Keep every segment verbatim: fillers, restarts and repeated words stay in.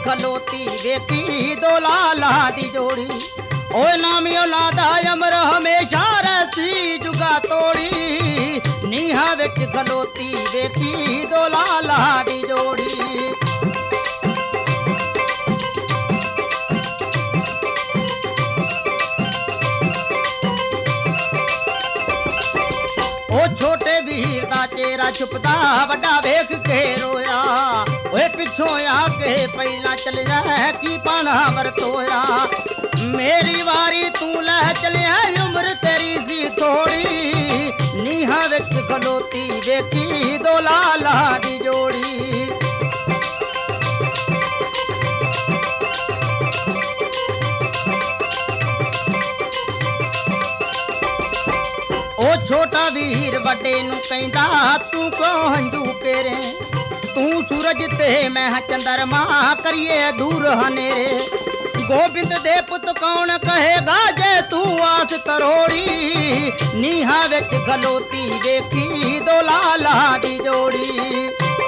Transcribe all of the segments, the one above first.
खलोती वेखी दो लाला दी जोड़ी। ओए नामी औलादा अमर हमेशा रहसी जुगा तोड़ी। नीहा विच खलोती वेखी दो लाला दी जोड़ी। छोटे वीर दा चेहरा छुपदा वड्डा वेख के रोया। ओए पिछों आके पहला चल जा की पाना वरतोया। मेरी वारी तू लह चलिया उम्र तेरी सी थोड़ी। नीहा विच खलोती वेखी दो लाला दी जोड़ी। छोटा वीर वड्डे नू कहंदा तू क्यों हंजू केरे। तू सूरज ते मैं चंद्रमा करिए दूर हनेरे। गोबिंद दे पुत कौन कहेगा जे तू आस तरोड़ी। नीहा विच खलोती वेखी दो लाला दी जोड़ी।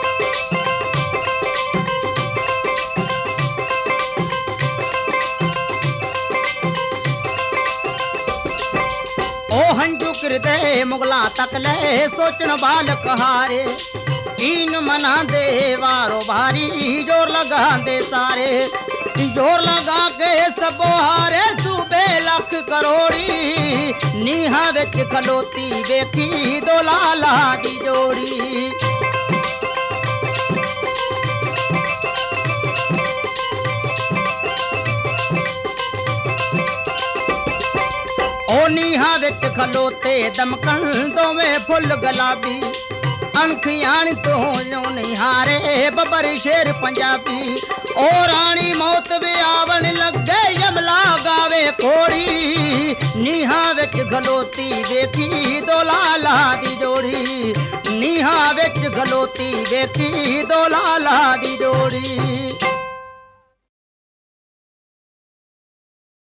ओ हंजू किरदे मुगला तक ले सोचन बाल कहारे। कीन मना दे वारो भारी जोर लगा दे सारे। जोर लगा के सबो हारे सूबे लख करोड़ी। नीहा विच खलोती वेखी दो लाला दी जोड़ी। ओ नीहा विच खलोते दमकन दोवें फुल गुलाबी। अणखियाण तो जो निहारे बबर शेर पंजाबी। ओ रानी मौत भी आवण लगे यमला गावे कोड़ी। नीहा विच खलोती वेखी दो लाला दी जोड़ी। नीहा विच खलोती वेखी दो लाला दी जोड़ी।